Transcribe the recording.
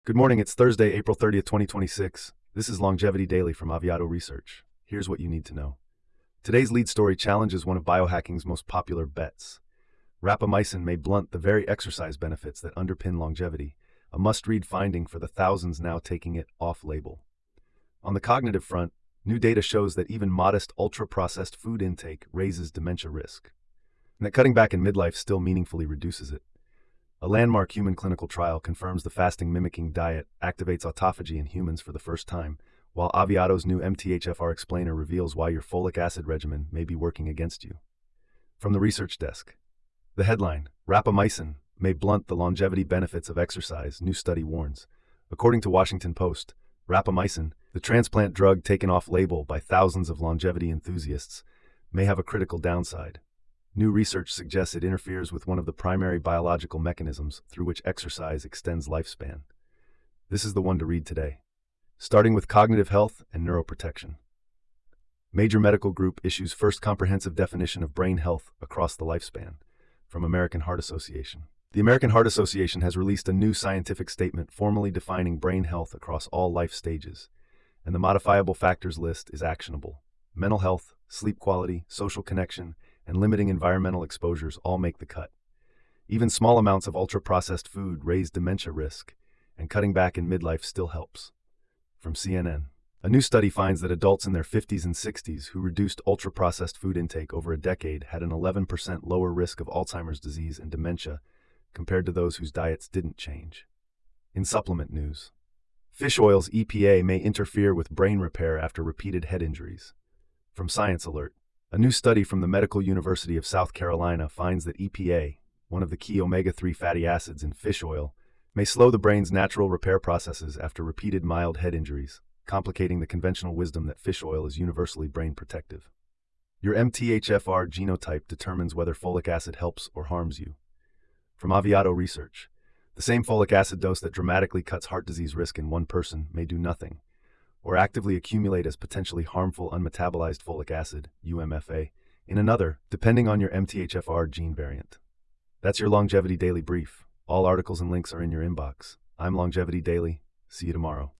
Good morning, it's Thursday, April 30th, 2026. This is Longevity Daily from Aviato Research. Here's what you need to know. Today's lead story challenges one of biohacking's most popular bets. Rapamycin may blunt the very exercise benefits that underpin longevity, a must-read finding for the thousands now taking it off-label. On the cognitive front, new data shows that even modest ultra-processed food intake raises dementia risk, and that cutting back in midlife still meaningfully reduces it. A landmark human clinical trial confirms the fasting-mimicking diet activates autophagy in humans for the first time, while Aviato's new MTHFR explainer reveals why your folic acid regimen may be working against you. From the research desk. The headline, Rapamycin may blunt the longevity benefits of exercise, new study warns. According to Washington Post, rapamycin, the transplant drug taken off-label by thousands of longevity enthusiasts, may have a critical downside. New research suggests it interferes with one of the primary biological mechanisms through which exercise extends lifespan. This is the one to read today. Starting with cognitive health and neuroprotection. Major medical group issues first comprehensive definition of brain health across the lifespan, from American Heart Association. The American Heart Association has released a new scientific statement formally defining brain health across all life stages, and the modifiable factors list is actionable. Mental health, sleep quality, social connection, and limiting environmental exposures all make the cut. Even small amounts of ultra-processed food raise dementia risk, and cutting back in midlife still helps. From CNN. A new study finds that adults in their 50s and 60s who reduced ultra-processed food intake over a decade had an 11% lower risk of Alzheimer's disease and dementia compared to those whose diets didn't change. In supplement news. Fish oil's EPA may interfere with brain repair after repeated head injuries. From Science Alert. A new study from the Medical University of South Carolina finds that EPA, one of the key omega-3 fatty acids in fish oil, may slow the brain's natural repair processes after repeated mild head injuries, complicating the conventional wisdom that fish oil is universally brain protective. Your MTHFR genotype determines whether folic acid helps or harms you. From Aviato Research. The same folic acid dose that dramatically cuts heart disease risk in one person may do nothing, or actively accumulate as potentially harmful unmetabolized folic acid, UMFA, in another, depending on your MTHFR gene variant. That's your Longevity Daily Brief. All articles and links are in your inbox. I'm Longevity Daily. See you tomorrow.